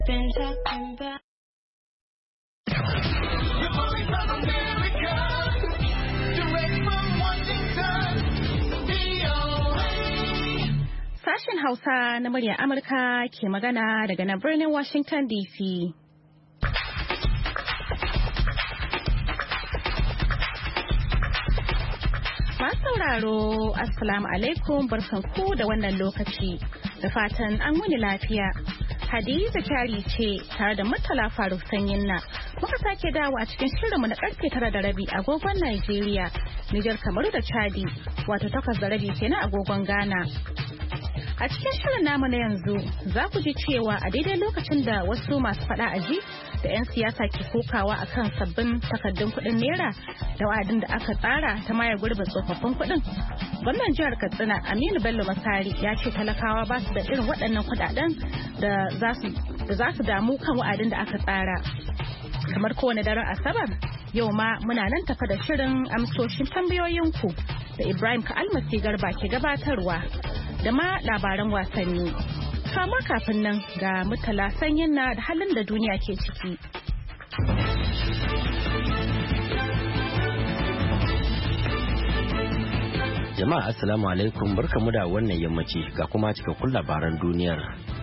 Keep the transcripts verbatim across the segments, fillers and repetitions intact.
Been talking about Sashen Hausa na muryar Amurka ke magana daga nan birnin Washington D C. Masu sauraro, Assalamu alaikum, barkanku da wannan lokaci. Da fatan an wuni lafiya. Hadiza Kyari ce tare da Murtala Faruk Sanyinna. Muka sake dawo a cikin shirinmu na karfe tara da rabi agogon Najeriya, Nijar, Kamaru da Chadi, wato takwas da rabi kenan agogon Ghana. A cikin shirin namu na yanzu za ku ji cewa a daidai lokacin da wasu masu fada aji da 'yan siyasa ke kokawa a kan sabbin takardun kuɗin naira da wa'adin da aka tsara ta mayar gurbin tsofaffin kuɗin. Gwamnan jihar Katsina Aminu Bello Masari ya ce talakawa ba su da irin waɗannan kuɗaɗen da za su damu kan wa'adin da aka tsara. Kamar kowane daren Asabar, yau ma muna nan tafa da shirin amsoshin tambayoyinku da Ibrahim Ka'almasi Garba ke gabatarwa da ma labaran wasanni. Kamar kafin nan ga Murtala Sanyin na da halin da duniya ke ciki. Jama'a assalamu alaikum, barkamu da wannan yammaci ga kuma cikakkun labaran duniyar.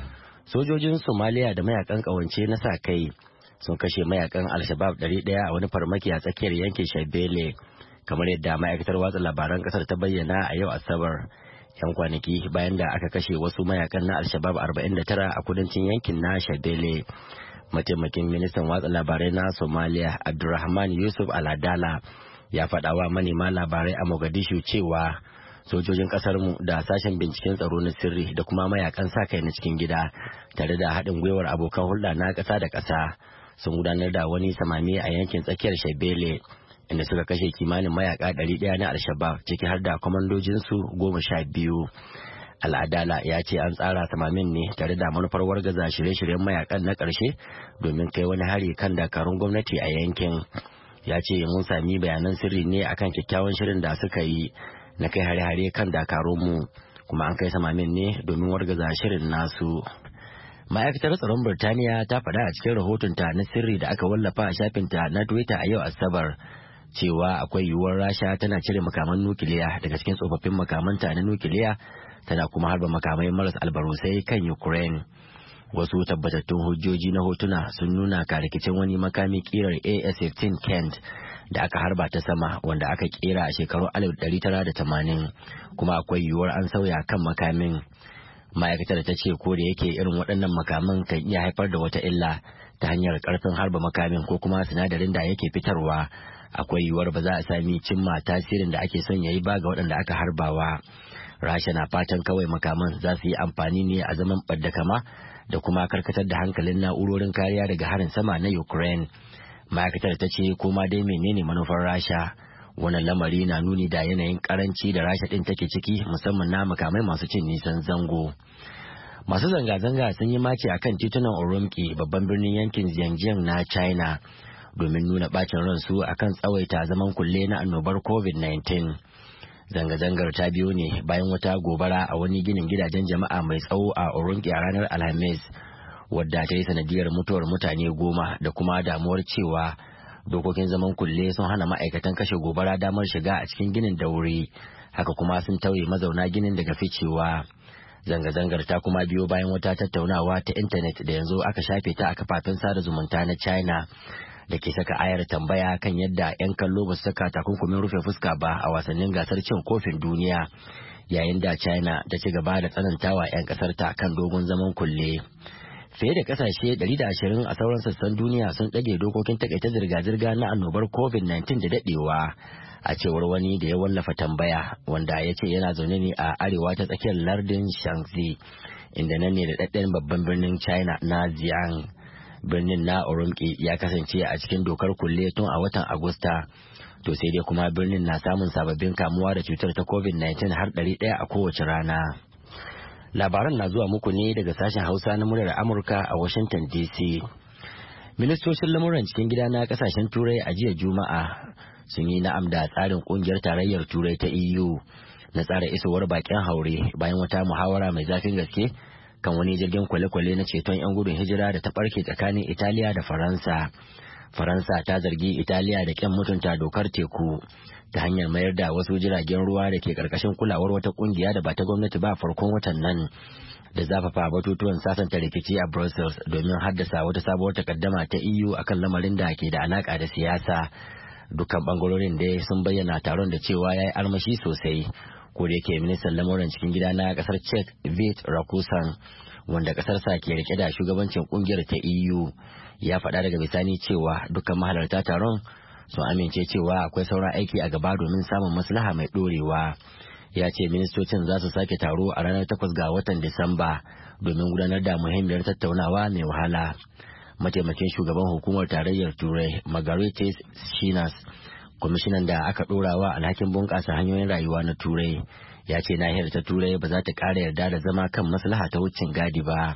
Sojojin Somalia da mayakan kawance na sa kai sun kashe mayakan Al-Shabaab ɗari ɗaya a wani farmaki a tsakiyar yankin Shabele, kamar yadda ma'aikatar watsa labaran kasar ta bayyana a yau Asabar. Yan kwanaki bayan da aka kashe wasu mayakan na Al-Shabaab arba'in da tara a kudancin yankin na Shabele. Mataimakin ministan watsa labarai na Somalia Abdulrahman Yusuf Al-Adala ya faɗa wa manema labarai a Mogadishu cewa sojojin ƙasarmu da sashen binciken tsaro na sirri da kuma mayakan sa kai na cikin gida tare da haɗin gwiwar abokan hulɗa na ƙasa da ƙasa sun gudanar da wani samami a yankin tsakiyar Shabele, inda suka kashe kimanin mayaka ɗari ɗaya na Al-Shabaab ciki har da kwamandojinsu goma sha biyu. Al-Adala ya ce an tsara samamin ne tare da manufar wargaza shirye-shiryen mayakan na ƙarshe domin kai wani hari kan dakarun gwamnati a yankin. Ya ce mun sami bayanan sirri ne akan kyakkyawan shirin da suka yi na kai hare-hare kan dakarunmu, kuma an kai samamin ne domin wargaza shirin nasu. Ma'aikatar tsaron Birtaniya ta faɗa a cikin rahotonta na sirri da aka wallafa a shafinta na Twitter a yau Asabar cewa akwai yiwuwar Rasha tana cire makaman nukiliya daga cikin tsofaffin makamanta na nukiliya, tana kuma harba makamai maras albarusai kan Ukraine. Wasu tabbatattun hujjoji na hotuna sun nuna karikicin wani makami kirar A S fifteen Kent da aka harba ta sama, wanda aka kera a shekarun alif ɗari tara da tamanin, kuma akwai yiwuwar an sauya kan makamin. Ma'aikatar ta ce ko da yake irin waɗannan makaman kan iya haifar da wata illa ta hanyar ƙarfin harba makamin ko kuma sinadarin da yake fitarwa, akwai yiwuwar ba za a sami cimma tasirin da ake son yayi ba ga waɗanda aka harbawa. Rasha na fatan kawai makaman za su yi amfani ne a zaman ɓadda kama da kuma karkatar da hankalin na'urorin kariya daga harin sama na Ukraine. Ma'aikatar ta ce koma dai menene manufar Rasha, wannan lamari na nuni da yanayin karanci da Rasha din take ciki, musamman na makamai masu cin nisan zango. Masu zanga-zanga sun yi mace akan titunan Urumqi, babban birnin yankin Xinjiang na China, domin nuna bacin ransu akan tsawaita zaman kulle na annobar covid nineteen. Zanga-zangar ta biyo ne bayan wata gobara a wani ginin gidajen jama'a mai tsawo a Urumqi a ranar Alhamis, wadda ta yi sanadiyar mutuwar mutane goma da kuma damuwar cewa dokokin zaman kulle sun hana ma'aikatan kashe gobara damar shiga a cikin ginin da wuri, haka kuma sun tauye mazauna ginin daga ficewa. Zanga-zangar ta kuma biyo bayan wata tattaunawa ta intanet da yanzu aka shafe ta a kafafen sada zumunta na China da ke saka ayar tambaya kan yadda 'yan kallo ba su saka takunkumin rufe fuska ba a wasannin gasar cin kofin duniya, yayin da China ta ci gaba da tsanantawa 'yan kasar ta kan dogon zaman kulle. Fiye da kasashe ɗari da ashirin a sauran sassan duniya sun ɗage dokokin takaita zirga-zirga na annobar covid nineteen da daɗewa, a cewar wani da ya wallafa tambaya wanda ya ce yana zaune ne a arewa ta tsakiyar lardin Shanxi, inda nan ne da ɗaɗɗen babban birnin China na Xi'an. Birnin na Urumqi ya kasance a cikin dokar kulle tun a watan Agusta, to sai dai kuma birnin na samun sababbin kamuwa da cutar ta covid nineteen har ɗari ɗaya a kowace rana. Labaran na zuwa muku ne daga sashen Hausa na muryar Amurka a Washington D C. Ministocin lamuran cikin gida na kasashen Turai a jiya Juma'a sun yi na'am da tsarin kungiyar tarayyar Turai ta E U na tsara isowar bakin haure bayan wata muhawara mai zafin gaske kan wani jirgin kwale-kwale na ceton 'yan gudun hijira da ta ɓarke tsakanin Italiya da Faransa. Faransa ta zargi Italiya da ƙin mutunta dokar teku ta hanyar mayar da wasu jiragen ruwa da ke ƙarƙashin kulawar wata ƙungiya da ba ta gwamnati ba farkon watan nan, da zafafa batutuwan sasanta rikici a Brussels domin haddasa wata sabuwar takaddama ta E U akan lamarin da ke da alaka da siyasa. Dukkan bangarorin dai sun bayyana taron da cewa ya yi armashi sosai, ko da yake ministan lamuran cikin gida na kasar Czech Vít Rakusan, wanda kasarsa ke rike da shugabancin kungiyar ta E U, ya faɗa daga bisani cewa dukkan mahalarta taron sun amince cewa akwai sauran aiki a gaba domin samun maslaha mai ɗorewa. Ya ce ministocin za su sake taro a ranar takwas ga watan Disamba domin gudanar da muhimmiyar tattaunawa mai wahala. Mataimakin shugaban hukumar tarayyar Turai Margaritis Schinas, kwamishinan da aka ɗorawa alhakin bunƙasa hanyoyin rayuwa na Turai, ya ce nahiyar ta Turai ba za ta ƙara yarda da zama kan maslaha ta wucin gadi ba.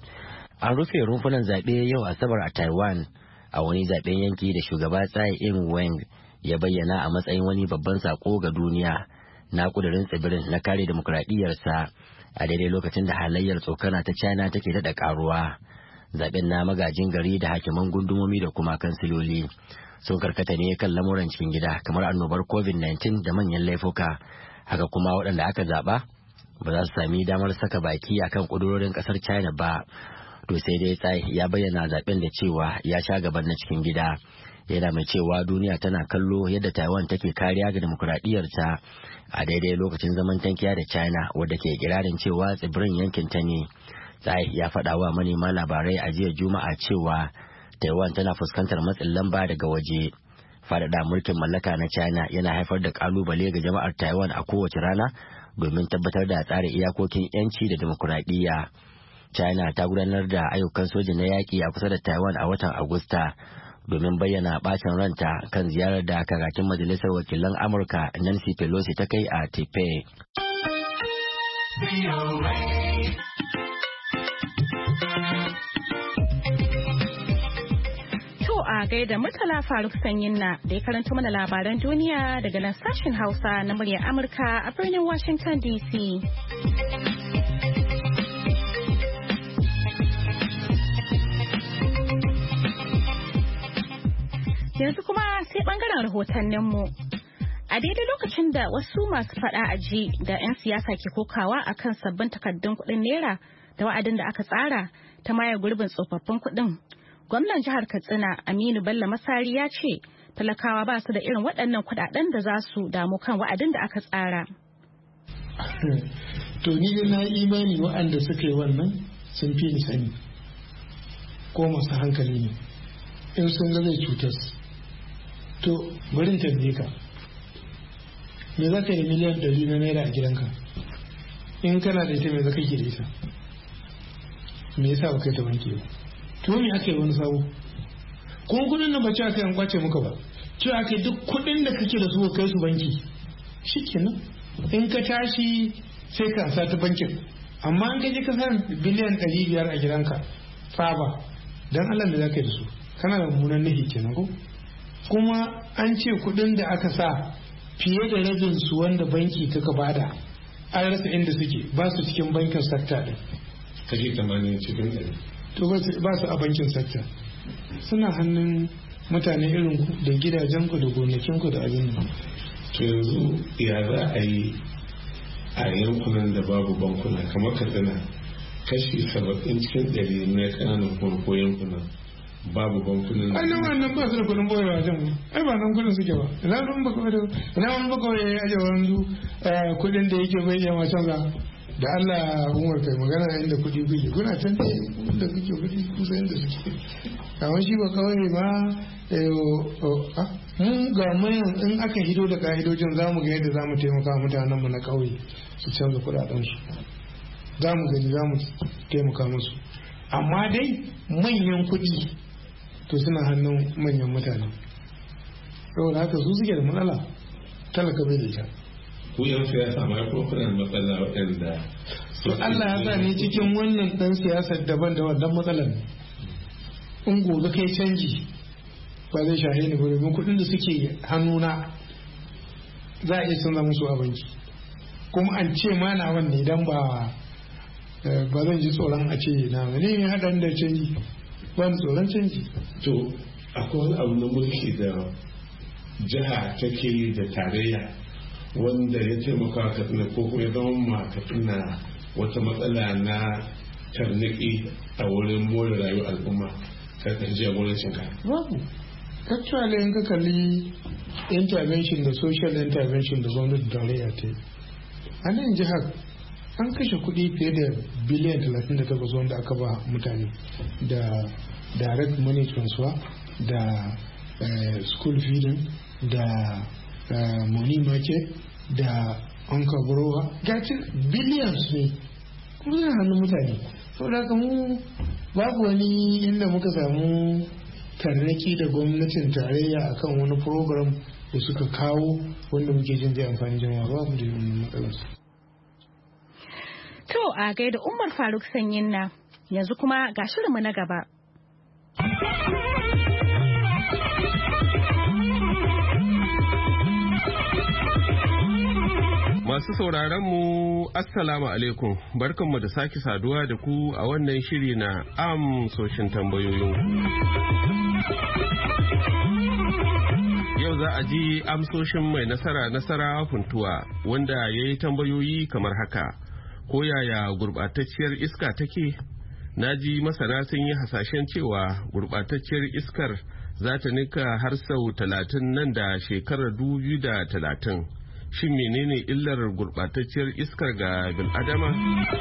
An rufe rumfunan zaɓe yau Asabar a Taiwan a wani zaɓen yanki da shugaba Tsai Ing-wen ya bayyana a matsayin wani babban sako ga duniya na kudirin tsibirin na kare demokradiyyarsa a daidai lokacin da halayyar tsokana ta China take daɗa ƙaruwa. Zaɓen na magajin gari da hakiman gundumomi da kuma kansiloli sun karkata ne kan lamuran cikin gida kamar annobar covid nineteen da manyan laifuka. Haka kuma waɗanda aka zaɓa ba za su sami damar saka baki akan ƙudurorin ƙasar China ba. To sai dai Tsai ya bayyana zaben da cewa ya sha gaban na cikin gida, yana mai cewa duniya tana kallo yadda Taiwan take kariya ga demokuraɗiyyarta a daidai lokacin zaman tankiya da China wadda ke kirarin cewa tsibirin yankin ta ne. Tsai ya faɗa wa manema labarai a jiya Juma'a cewa Taiwan tana fuskantar matsin lamba daga waje. Faɗaɗa mulkin mallaka na China yana haifar da ƙalubale ga jama'ar Taiwan a kowace rana domin tabbatar da tsarin iyakokin 'yanci da demokuraɗiyya. China ta gudanar da ayyukan soja na yaƙi a kusa da Taiwan a watan Agusta domin bayyana bacin ranta kan ziyarar da kakakin Majalisar Wakilan Amurka Nancy Pelosi ta kai a Taipei. To a gaida Murtala Faruk Sanyinna da ya karanta mana labaran duniya daga nan sashen Hausa na muryar Amurka a birnin Washington D C. Yanzu kuma sai bangaren rahotanninmu. A daidai lokacin da wasu masu fada a ji da 'yan siyasa ke kokawa a kan sabbin takardun kuɗin naira da wa'adin da aka tsara ta maye gurbin tsofaffin kuɗin, gwamnan jihar Katsina Aminu Bello Masari ya ce talakawa ba su da irin waɗannan kuɗaɗen da za su damu kan wa'adin da aka tsara. To ni da na imani waɗanda suka yi wannan sun fi ni sani ko masu hankali ne in sun ga zai cutar su. To bari tambaye ka, me za ka yi miliyan ɗari na naira a gidanka? In kana da ita me za ka yi da ita? Me yasa ba kai ta banki ba? To me aka yi wani sabo? Kuma kudin nan ba ce aka yi an kwace muka ba, ce aka yi duk kudin da kake da su kai su banki. Shikenan in ka tashi sai ka sa ta bankin, amma in ka je ka sa biliyan ɗari biyar a gidanka faba, dan Allah me za ka yi da su? Kana da mummunan nufi kenan ko? Kuma an ce kudin da aka sa fiye da rabin su wanda banki taka bada an rasa inda suke, ba su cikin bankin sakta din. Kashi tamanin cikin ɗari. To ba su a bankin sakta, suna hannun mutane irin ku da gidajen ku da gonakin ku da abin nan. To yanzu ya za a yi a yankunan da babu bankuna kamar Katsina, kashi saba'in cikin ɗari na kananan kuma ko yankunan babu bankunan. Ai nan wannan ba su da kudin boyewa wajen mu. Ai ba nan kudin suke ba. Ina ruwan baka da ina wani baka ya aje wani kudin da yake bai iya macen za. Da Allah Umar kai magana inda kudi kuke. Kuna can da inda kuke kudi kusa inda suke. Kamar shi ba kawai ba mun ga mayan in aka hido da ka'idojin za mu ga yadda za mu taimaka mutanenmu na ƙauye su canza kudadensu. Za mu gani za mu taimaka musu. Amma dai manyan kuɗi to suna hannun manyan mutane, saboda haka su suke da matsala, talaka bai da ita. Ku yan siyasa ma ko kuna matsala waɗanda to Allah ya sa ni cikin wannan dan siyasar daban da wannan matsalar. In gobe kai canji ba zai shahe ni ba, domin kuɗin da suke hannuna za a iya canza musu a banki, kuma an ce ma na wanne idan ba ba zan ji tsoron a ce na ne haɗan da canji ba ni tsoron canji. To akwai wani abu na mulki da jiha take yi da tarayya wanda ya taimaka Katsina ko kuma ya zama ma Katsina wata matsala na tarniki a wurin more rayuwar al'umma ta kan jagorancin ka? Babu. Actually in ka kalli intervention da social intervention da gwamnati tarayya ta yi. A nan jihar an kashe kuɗi fiye da biliyan talatin da takwas wanda aka ba mutane da direct money transfer da uh, school feeding da uh, money market da anka browa gaci billions ne kuma hannun mutane saboda haka mu babu wani inda muka samu tarnaki da gwamnatin tarayya akan wani program da suka kawo wanda muke jin zai amfani jama'a babu da yin matsalarsu. To a gaida Umar Faruk Sanyin na yanzu kuma ga shirinmu na gaba. Masu sauraron mu Assalamu alaikum, barkanmu da sake saduwa da ku a wannan shiri na amsoshin tambayoyinku. Yau za a ji amsoshin mai nasara nasara funtuwa wanda ya yi tambayoyi kamar haka. Ko yaya gurɓatacciyar iska take? Na ji masana sun yi hasashen cewa gurɓatacciyar iskar za ta nika har sau talatin nan da shekarar dubu da talatin. Shin menene illar gurɓatacciyar iskar ga bil'adama?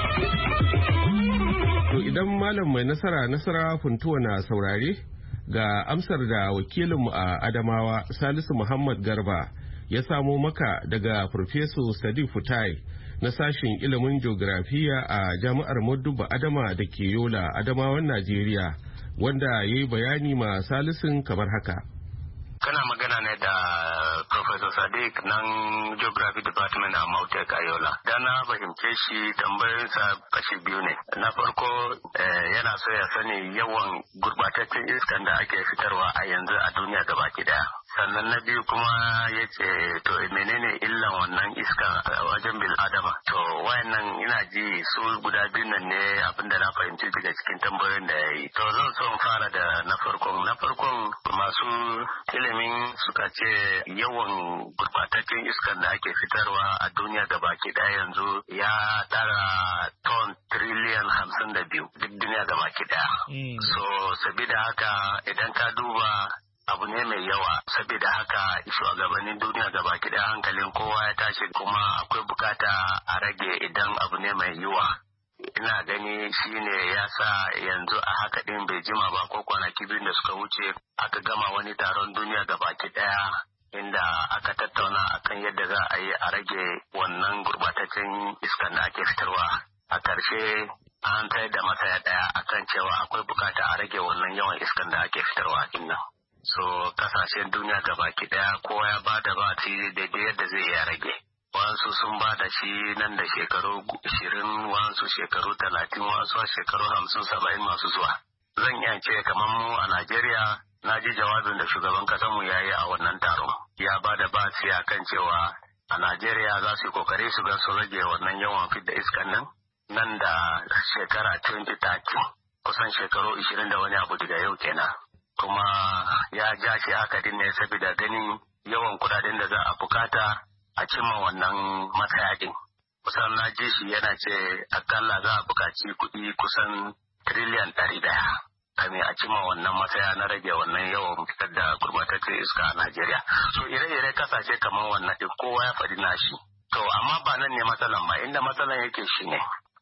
To idan malam mai nasara nasara funtuwa na saurare ga amsar da wakilinmu a Adamawa Salisu Muhammad Garba ya samo maka daga Farfeso Sadiq Futai na sashen ilimin geografiya a jami'ar Modubba Adama da ke Yola Adamawan Najeriya wanda ya yi bayani ma Salisun kamar haka. Kana magana ne da Professor Sadiq nan Geography Department a Mautek a Yola. Da na fahimce shi tambayoyinsa kashi biyu ne. Na farko yana so ya sani yawan gurbataccen iskan da ake fitarwa a yanzu a duniya gabaki daya. Sannan na biyu kuma ya ce to menene illan wannan iska a wajen bil adama. To wayannan ina ji su guda biyu nan ne abinda na fahimci daga cikin tambayoyin da ya yi. To zan so in fara da na farkon. Na farkon masu ilimin suka ce yawan gurbataccen iskan da ake fitarwa a duniya gabaki daya yanzu ya tara ton triliyan hamsin da biyu duk duniya gabaki daya. Mm. So sabida haka idan ka duba abu ne mai yawa saboda haka shugabannin duniya gabaki daya hankalin kowa ya tashi kuma akwai bukata a rage idan abu ne mai yiwa. Ina gani shine ya sa yanzu a haka din bai jima ba ko kwanaki biyu da suka wuce aka gama wani taron duniya gabaki daya inda aka tattauna akan yadda za a yi a rage wannan gurbataccen iskan da ake fitarwa. A ƙarshe an tsayar da matsaya daya akan cewa akwai bukata a rage wannan yawan iskan da ake fitarwa din nan. So kasashen duniya gabaki daya kowa ya bada ba daidai yadda zai iya rage. Wasu sun ba da shi nan da shekaru ashirin, wasu shekaru talatin, wasu shekaru hamsin saba'in masu zuwa. Zan iya ce kamar mu a Najeriya na ji jawabin da shugaban kasanmu ya yi a wannan taron. Ya ba da ba a kan cewa a Najeriya za su yi kokari su ga su rage wannan yawan fidda iskan nan nan da shekara twenty thirty kusan shekaru ashirin da wani abu daga yau kenan. Kuma ya ja shi haka din ne saboda ganin yawan kudaden da za a bukata a cimma wannan matsaya din. Kusan na ji shi yana ce akalla za a bukaci kuɗi kusan triliyan ɗari ɗaya kame a cimma wannan matsaya na rage wannan yawan fitar da gurbataccen iska a Najeriya. So ire-ire kasashe kamar wannan ɗin kowa ya faɗi nashi. To amma ba nan ne matsalan ba, inda matsalan yake shi ne.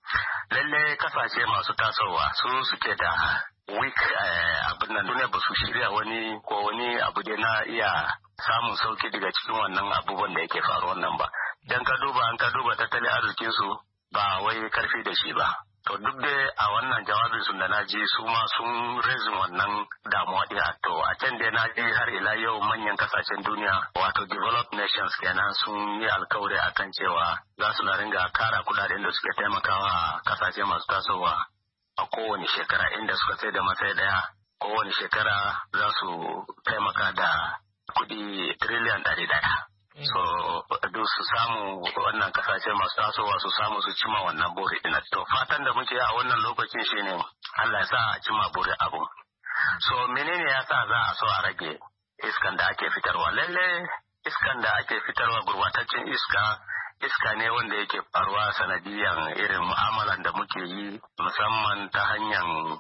Lalle kasashe masu tasowa su suke da week abin nan duniya ba su shirya wani ko wani abu da na iya samun sauki daga cikin wannan abubuwan da yake faruwa nan ba. Dan ka duba an ka duba tattalin arzikin su ba wai karfi da shi ba. To duk da a wannan jawabin sun da naji su ma sun rezin wannan damuwa din. To a can da naji har ila yau manyan kasashen duniya wato developed nations kenan sun yi alkawari akan cewa za su na ringa kara kudaden da suke taimakawa kasashe masu tasowa a kowane shekara inda suka sai da matsayi daya kowane shekara za su taimaka da kudi triliyan ɗari daya. so duk su samu wannan kasashe masu tasowa su samu su cima wannan buri din. To fatan da muke a wannan lokacin shine Allah ya sa a cima buri abu. So menene ya sa za a so a rage iskan da ake fitarwa? Lalle iskan da ake fitarwa, gurbataccen iska, iska ne wanda yake faruwa sanadiyan irin mu'amalan da muke yi, musamman ta hanyar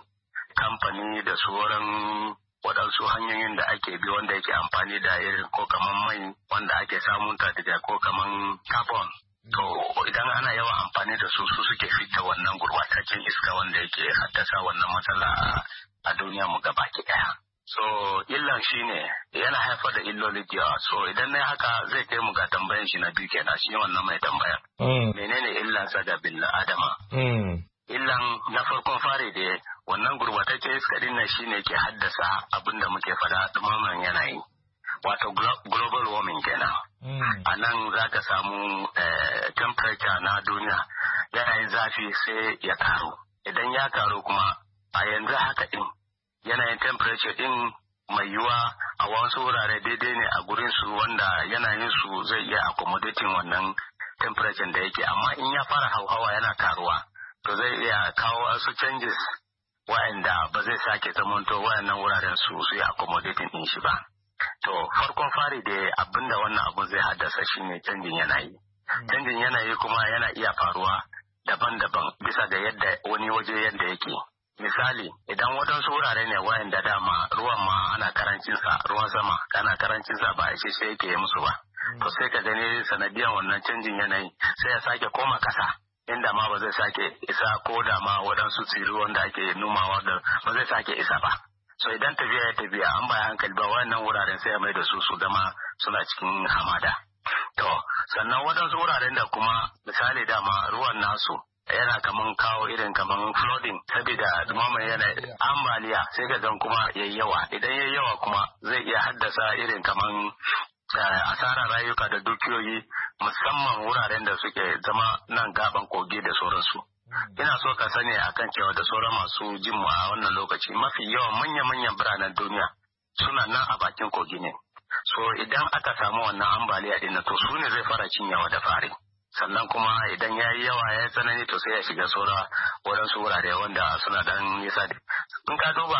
kamfani da sauran waɗansu hanyoyin da ake bi wanda yake amfani da irin ko kaman mai wanda ake samun ta daga ko kaman carbon. To idan ana yawan amfani da su su suke fita wannan gurbataccen iska wanda yake haddasa wannan matsala a duniya mu gaba ki daya. So illan shi ne yana haifar da illoli da yawa. So idan na haka zai kai mu ga tambayan shi na biyu kenan, shi wannan mai tambayar. Mm. Menene illan sa ga bil adama? Mm. Illan na farkon fari da wannan gurbataccen iska din nan shine ke haddasa abin da muke fada dumaman yanayi. Wato global warming kenan. Mm. A nan za ka samu eh, temperature na duniya yanayin zafi sai ya karu. Idan ya karu kuma a yanzu haka din yanayin temperature din mai yiwa a wasu wurare daidai ne a gurin su wanda yanayin su zai iya accommodating wannan temperature da yake, amma in ya fara hauhawa yana karuwa to zai iya kawo wasu changes wa'anda ba zai sake zamanto wayannan wuraren su su yi accommodating din shi ba. To farkon fari da abinda wannan abu zai haddasa shine canjin yanayi. Canjin yanayi kuma yana iya faruwa daban-daban bisa ga yadda wani waje yadda yake. Misali, idan waɗansu wurare ne wayan da dama ruwan ma ana karancinsa, ruwan sama ana karancinsa ba a sai yake yi musu ba. To sai ka gani sanadiyan wannan canjin yanayi sai ya sake koma kasa, inda ma ba zai sake isa ko da ma waɗansu tsiru wanda ake numawa da ba zai sake isa ba. So idan tafiya ya tafiya an baya hankali ba wannan wuraren sai ya mai da su su zama suna cikin hamada. To sannan waɗansu wuraren da kuma misali dama ruwan nasu yana kaman kawo irin kaman flooding saboda dumaman yana ambaliya sai ka gan kuma yayi yawa, idan yayi yawa kuma zai iya haddasa irin kaman asarar rayuka da dukiyoyi musamman wuraren da suke zama nan gaban kogi da sauransu. Ina so ka sani akan cewa da sauran masu jin mu a wannan lokaci mafi yawan manya-manyan biranen duniya suna nan a bakin kogi ne. So idan aka samu wannan ambaliya din to su ne zai fara cinyawa da fari. Sannan kuma idan ya yi yawa ya tsanani to sai ya shiga saura waɗansu wurare wanda suna dan nisa. In ka duba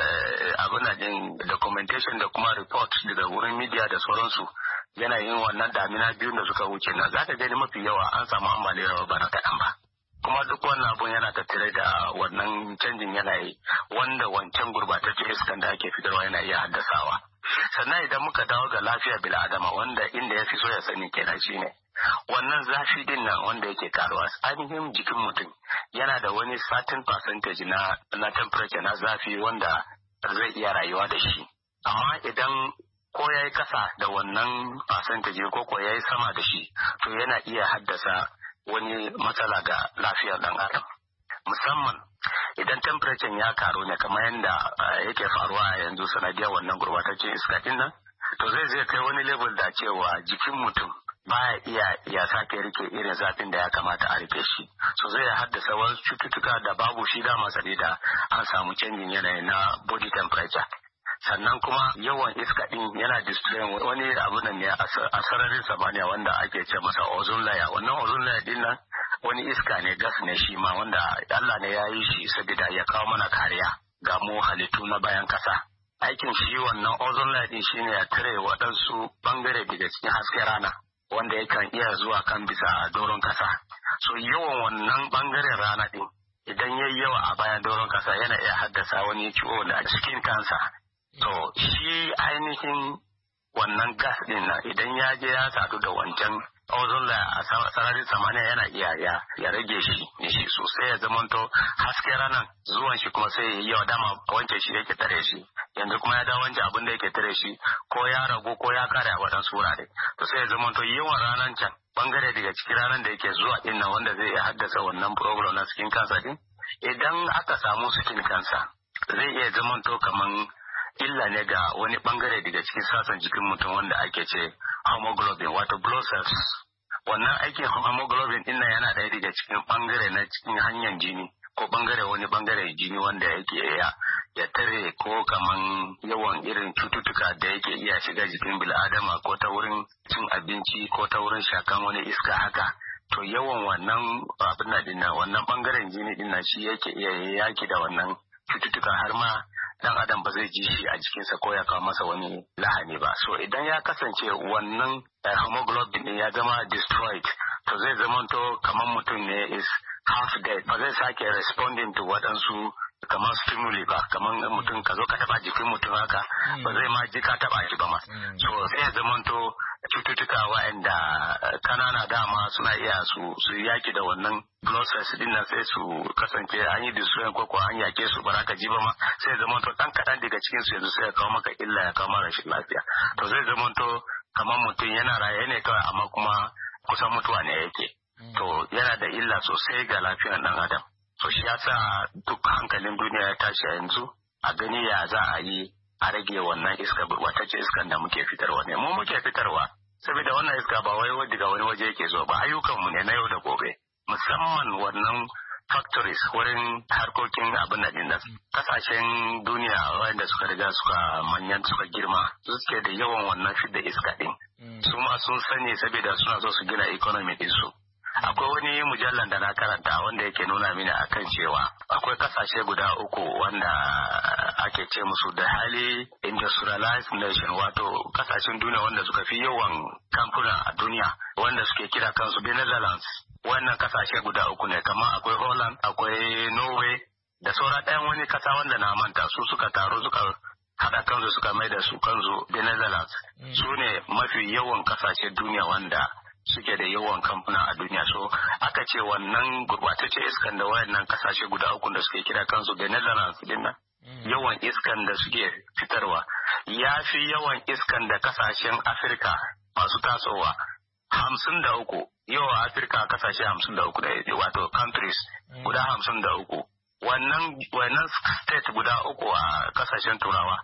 abin da jin documentation da kuma report daga wurin media da sauransu yana yin wannan damina biyu da suka wuce na za ka gani mafi yawa an samu ambaliyar ba na kaɗan ba. Kuma duk wannan abun yana tattare da wannan canjin yanayi wanda wancan gurbataccen iskan da ake fitarwa yana iya haddasawa. Sannan idan muka dawo ga lafiyar bil'adama wanda inda ya fi so ya sani kenan shine wannan zafi din nan wanda yake karuwa ainihin jikin mutum yana da wani certain percentage na na temperature na zafi wanda zai iya rayuwa da shi, amma idan ko ya yi kasa da wannan percentage ko ko ya yi sama da shi to yana iya haddasa wani matsala ga lafiyar dan adam, musamman idan temperature ya karu ne kamar yadda yake faruwa a yanzu sanadiyar wannan gurbataccen iska din nan, to zai zai kai wani level da cewa jikin mutum baya iya ya sake rike irin zafin da ya kamata a rike shi, so zai haddasa wasu cututtuka da babu shi dama da an samu canjin yanayi na body temperature. Sannan kuma yawan iska din yana destroying wani abu nan ne a sararin samaniya wanda ake ce masa ozone layer. Wannan ozone layer din nan wani iska ne, gas ne shi ma wanda Allah ne ya yi shi saboda ya kawo mana kariya ga mu halittu na bayan kasa. Aikin shi wannan ozone layer din shine ya tare waɗansu bangare daga cikin hasken rana wanda yakan iya zuwa kan bisa doron kasa. So yawan wannan bangaren rana din idan yayi yawa a bayan doron kasa yana iya haddasa wani ciwo da skin cancer. To shi ainihin wannan gas din nan idan ya je ya sadu da wancan ozone layer a sararin samaniya yana iya ya ya rage shi ne shi sosai ya zamanto hasken ranar zuwan shi kuma sai ya yi yawa, dama wancan shi yake tare shi yanzu kuma ya dawo wancan abin da yake tare shi ko ya ragu ko ya kare a waɗansu wurare, to sai ya zamanto yawan ranar can bangare daga cikin ranar da yake zuwa din nan wanda zai iya haddasa wannan problem na skin cancer din. Idan aka samu skin cancer zai iya zamanto kaman illa ne ga wani bangare daga cikin sassan jikin mutum wanda ake ce hemoglobin wato blood cells. Wannan aikin hemoglobin din nan yana ɗaya daga cikin bangare na cikin hanyar jini ko bangare wani bangare jini wanda yake ya ya tare ko kaman yawan irin cututtuka da yake iya shiga jikin bil'adama ko ta wurin cin abinci ko ta wurin shakan wani iska haka. To yawan wannan abin na dinnan wannan bangaren jini dinnan shi yake iya yaki da wannan cututtuka har ma dan adam ba zai ji shi a jikinsa ko ya kawo masa wani lahani ba. So idan ya kasance wannan hemoglobin din ya zama destroyed, to zai zamanto kamar mutum ne is half dead, ba zai sake responding to waɗansu kamar stimuli ba, kamar mutum ka zo ka taba jikin mutum haka ba zai ma ji ka taba shi ba ma. So sai ya zamanto cututtuka waɗanda kanana dama suna iya su su yaki da wannan blood cells din nan sai su kasance an yi destroy ko ko an yake su ba ka ji ba ma, sai ya zamanto dan kadan daga cikin su yanzu sai ya kawo maka illa ya kawo maka rashin lafiya. To zai zamanto kamar mutum yana raye ne kawai amma kuma kusan mutuwa ne yake. To yana da illa sosai ga lafiyar dan adam. To shi yasa duk hankalin duniya ya tashi a yanzu a gani ya za a yi a rage wannan iska gurɓatacce iskan da muke fitarwa ne. Mu muke fitarwa saboda wannan iska ba wai daga wani waje yake zo ba, ayyukanmu ne na yau da gobe, musamman wannan factories wurin harkokin abin da din kasashen duniya wanda suka riga suka manyan suka girma suke da yawan wannan fidda iska din. Su ma sun sani saboda suna so su gina economy din su. Akwai wani mujallar da na karanta wanda yake nuna mini akan cewa akwai kasashe guda uku wanda ake ce musu da highly industrialized nation, wato kasashen duniya wanda suka fi yawan kamfuna a duniya wanda suke kira kansu the Netherlands. Wannan kasashe guda uku ne, kamar akwai Holland, akwai Norway da sauran ɗayan wani kasa wanda na manta, su suka taru suka haɗa kansu suka mai da su kansu the Netherlands. Su ne mafi yawan kasashe duniya wanda suke da yawan kamfuna a duniya. So aka ce wannan gurbatacce iskan da wayannan kasashe guda uku da suke kira kansu da Netherlands din nan, yawan iskan da suke fitarwa ya fi yawan iskan da kasashen Afirka masu tasowa hamsin da uku. Yawa Afirka kasashe hamsin da uku da wato countries guda hamsin da uku. Wannan wannan state guda uku a kasashen Turawa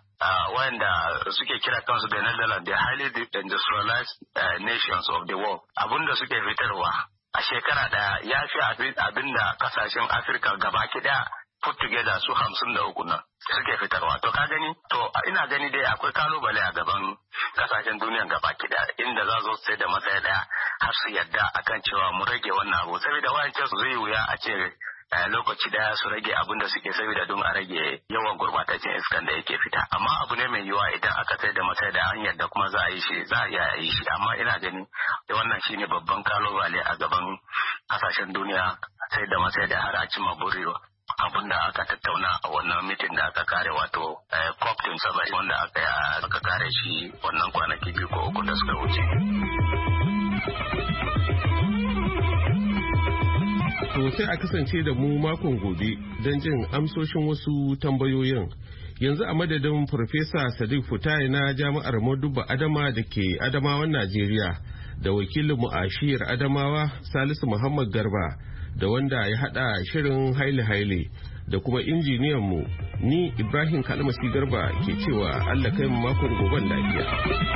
wanda suke kira kansu da Netherlands, the highly industrialized uh, nations of the world, abinda suke fitarwa a shekara daya ya fi abinda kasashen Afirka gabaki daya put together su hamsin da uku nan suke fitarwa. To ka gani, to ina gani dai akwai kalubale a gaban kasashen duniya gabaki daya inda za su sai da matsaya daya har su yadda akan cewa mu rage wannan abu, saboda wayancan su zai wuya a ce lokaci daya su rage abin da suke saboda don a rage yawan gurbataccen iskan da yake fita. Amma abu ne mai yiwuwa idan aka sai da masai da an yadda kuma za a yi shi za a iya yi shi. Amma ina gani da wannan shine babban kalubale a gaban kasashen duniya, sai da masai da har a cimma burewa abin da aka tattauna a wannan mitin da aka kare, wato COP saba'in wanda aka aka kare shi wannan kwanaki biyu ko uku da suka wuce. To sai a kasance da mu makon gobe don jin amsoshin wasu tambayoyin. Yanzu a madadin Farfesa Sadiq Futai na Jami'ar Modubba Adama da ke Adamawan Najeriya, da wakilinmu a shiyar Adamawa Salisu Muhammad Garba, da wanda ya hada shirin Haile Haile, da kuma injiniyanmu ni Ibrahim Kalmasi Garba ke cewa Allah kai mu makon goben lafiya.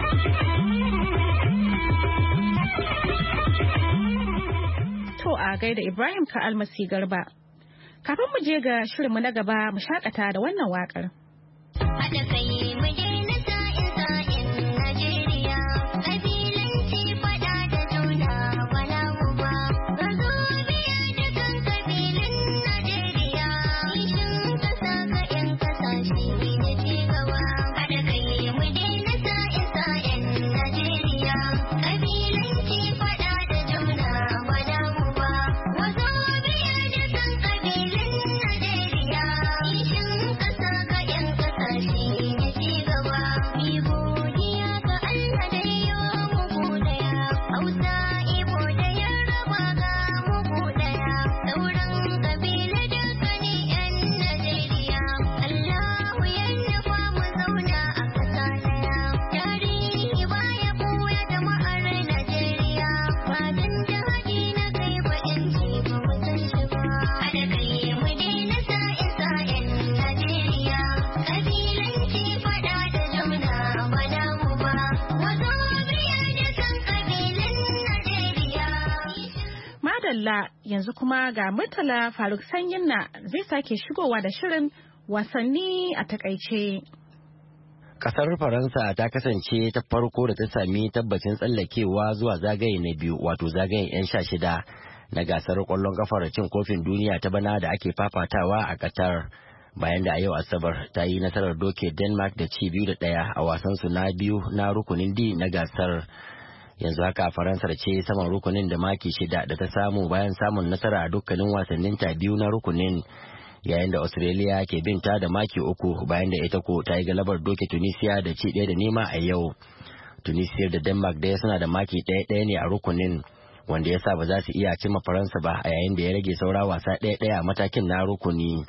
To a gaida Ibrahim ka almasi garba. Kafin mu je ga shirinmu na gaba mu shakata da wannan wakar. Haɗa kai mu daina sa'in sa'in Najeriya, kabilanci faɗa da juna wala uba. Ga zo biya da kan kabilan Najeriya, kishin kasa ga 'yan kasashe na ci gaba. Haɗa kai mu daina sa'in sa'in Najeriya, kabilanci faɗa da juna wala uba. Wazo biya da kan kabilan Najeriya, kishin kasa ga 'yan kasashe na ci gaba. Mi godiya ga Allah da yawa muku daya, Hausa, Igbo da Yarbawa ga muku daya, sauran kabila dukkanin 'yan Najeriya. Allahu ya nufa mu zauna a ƙasa daya. Tarihi baya ɓuya jama'ar Najeriya, ba dan jihadi na kai ba 'yanci ba mu san shi ba. Haɗa kai mu daina sa'in sa'in Najeriya, kabilanci faɗa da juna ba namu ba. Wazo biya da kan kabilan Najeriya. Madalla, yanzu kuma ga Murtala Faruk Sanyinna zai sake shigowa da shirin Wasanni a takaice. Kasar Faransa ta kasance ta farko da ta sami tabbacin tsallakewa zuwa zagaye na biyu wato zagayen 'yan sha shida na gasar kwallon kafar cin kofin duniya ta bana da ake fafatawa a Qatar bayan da a yau Asabar ta yi nasarar doke Denmark da ci biyu da ɗaya a wasan su na biyu na rukunin D na gasar. Yanzu haka Faransar ce saman rukunin da maki shida da ta samu bayan samun nasara a dukkanin wasannin ta biyu na rukunin. Yayin da Australia ke bin ta da maki uku bayan da ita ko ta yi galabar doke Tunisia da ci ɗaya da nema a yau. Tunisia da Denmark daya suna da maki ɗaya ɗaya ne a rukunin wanda ya sa ba za su iya cimma Faransa ba a yayin da ya rage saura wasa ɗaya ɗaya a matakin na rukuni.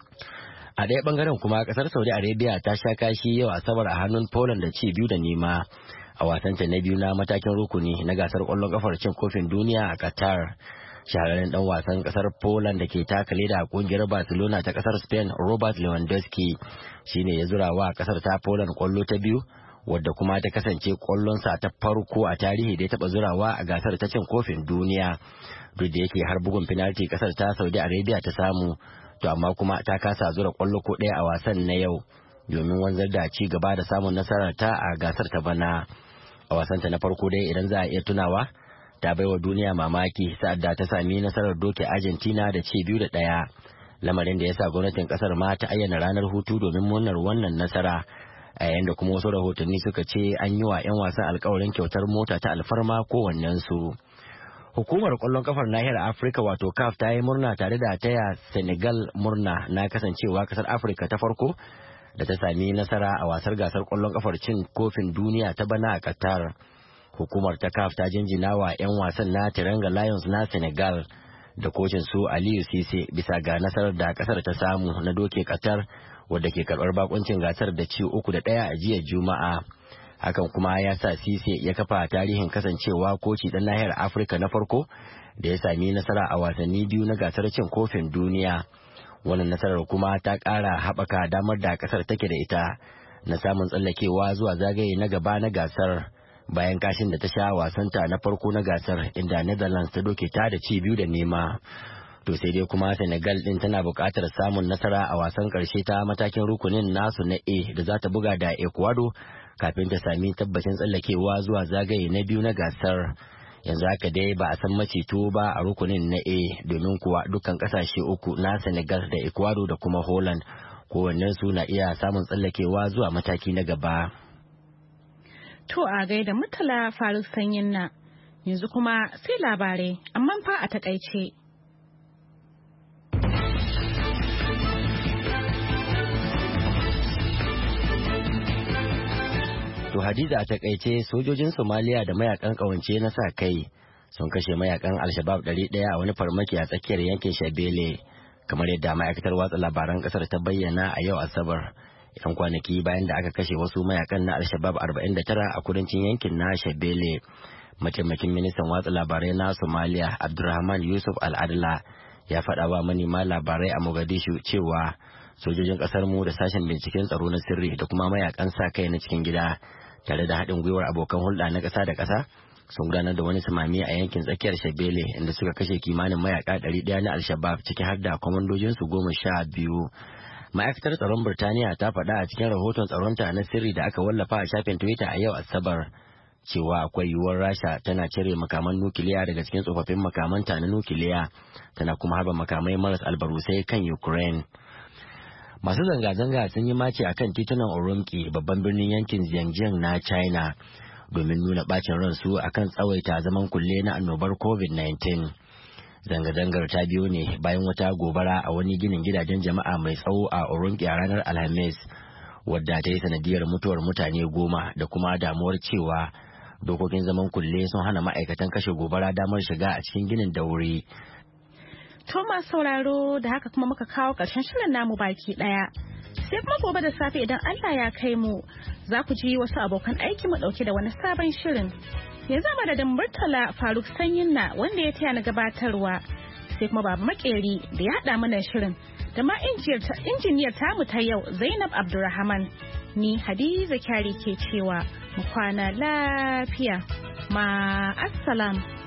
A ɗaya bangaren kuma kasar Saudi Arabia ta sha kashi yau Asabar a hannun Poland da ci biyu da nema a wasanta na biyu na matakin rukuni na gasar ƙwallon kafar cin kofin duniya a Qatar. Shahararren dan wasan kasar Poland da ke taka leda a kungiyar Barcelona ta kasar Spain Robert Lewandowski shine ya zura wa kasar ta Poland kwallo ta biyu wadda kuma ta kasance kwallonsa ta farko a tarihi da ya taba zurawa a gasar ta cin kofin duniya. Duk da yake har bugun penalty kasar ta Saudi Arabia ta samu to amma kuma ta kasa zura kwallo ko ɗaya a wasan na yau domin wanzar da ci gaba da samun nasarar ta a gasar ta bana. A wasanta na farko dai idan za a iya tunawa ta baiwa duniya mamaki sa'ad da ta sami nasarar doke Argentina da ci biyu da ɗaya, lamarin da ya sa gwamnatin kasar ma ta ayyana ranar hutu domin murnar wannan nasara, a yayin da kuma wasu rahotanni suka ce an yi wa 'yan wasan alkawarin kyautar mota ta alfarma kowannensu. Hukumar kwallon kafar nahiyar Afirka wato C A F ta yi murna tare da taya Senegal murna na kasancewa kasar Afirka ta farko da ta sami nasara a wasar gasar kwallon kafar cin kofin duniya ta bana a Qatar. Hukumar ta C A F ta jinjina wa 'yan wasan na Teranga Lions na Senegal da kocin su Aliyu Cisse bisa ga nasarar da kasar ta samu na doke Qatar wadda ke karbar bakuncin gasar da ci uku da ɗaya a jiya Juma'a. Hakan kuma ya sa Cisse ya kafa tarihin kasancewa koci ɗan nahiyar Afirka na farko da ya sami nasara a wasanni biyu na gasar cin kofin duniya. Wannan nasarar kuma ta ƙara haɓaka damar da kasar take da ita na samun tsallakewa zuwa zagaye na gaba na gasar. Bayan kashin da ta sha wasanta na farko na gasar inda Netherlands ta doke ta da ci biyu da nema. To sai dai kuma Senegal din tana buƙatar samun nasara a wasan ƙarshe ta matakin rukunin nasu na A da za ta buga da Ecuador kafin ta sami tabbacin tsallakewa zuwa zagaye na biyu na gasar. Yanzu haka dai ba a san macito ba a rukunin na A domin kuwa dukkan ƙasashe uku na Senegal da Ecuador da kuma Holland kowannensu na iya samun tsallakewa zuwa mataki na gaba. To a gaida Murtala Faruk Sanyin na yanzu kuma sai labarai amma fa a takaice. To Hadiza a takaice sojojin Somalia da mayakan kawance na sa kai sun kashe mayakan Al-Shabaab ɗari ɗaya a wani farmaki a tsakiyar yankin Shabele kamar yadda ma'aikatar watsa labaran kasar ta bayyana a yau Asabar. yan kwanaki bayan da aka kashe wasu mayakan na Al-Shabaab arba'in da tara a kudancin yankin na Shabele. Mataimakin ministan watsa labarai na Somalia Abdulrahman Yusuf Al-Adla ya faɗa wa manema labarai a Mogadishu cewa sojojin ƙasar mu da sashen binciken tsaro na sirri da kuma mayakan sa kai na cikin gida tare da haɗin gwiwar abokan hulɗa na ƙasa da ƙasa sun gudanar da wani samami a yankin tsakiyar Shabele inda suka kashe kimanin mayaka ɗari ɗaya na Al-Shabaab ciki har da kwamandojinsu goma sha biyu. Ma'aikatar tsaron Birtaniya ta faɗa a cikin rahoton tsaronta na sirri da aka wallafa a shafin Twitter a yau Asabar cewa akwai yiwuwar Rasha tana cire makaman nukiliya daga cikin tsofaffin makamanta na nukiliya tana kuma harba makamai maras albarusai kan Ukraine. Masu zanga-zanga sun yi mace a kan titunan Urumqi babban birnin yankin Xinjiang na China domin nuna bacin ransu akan tsawaita zaman kulle na annobar covid nineteen. Zanga-zangar ta biyo ne bayan wata gobara a wani ginin gidajen jama'a mai tsawo a Urumqi a ranar Alhamis wadda ta yi sanadiyar mutuwar mutane goma da kuma damuwar cewa dokokin zaman kulle sun hana ma'aikatan kashe gobara damar shiga a cikin ginin da wuri. Thomas sauraro da haka kuma muka kawo ƙarshen shirin namu baki ɗaya. Sai kuma gobe da safe idan Allah ya kai mu za ku ji wasu abokan aiki mu ɗauke da wani sabon shirin. Yanzu madadin Murtala Faruk Sanyin na wanda ya taya na gabatarwa sai kuma Baba Makeri da ya haɗa mana shirin da ma injiniyar tamu ta yau Zainab Abdulrahman. Ni Hadiza Kyari ke cewa mu kwana lafiya. Ma assalam.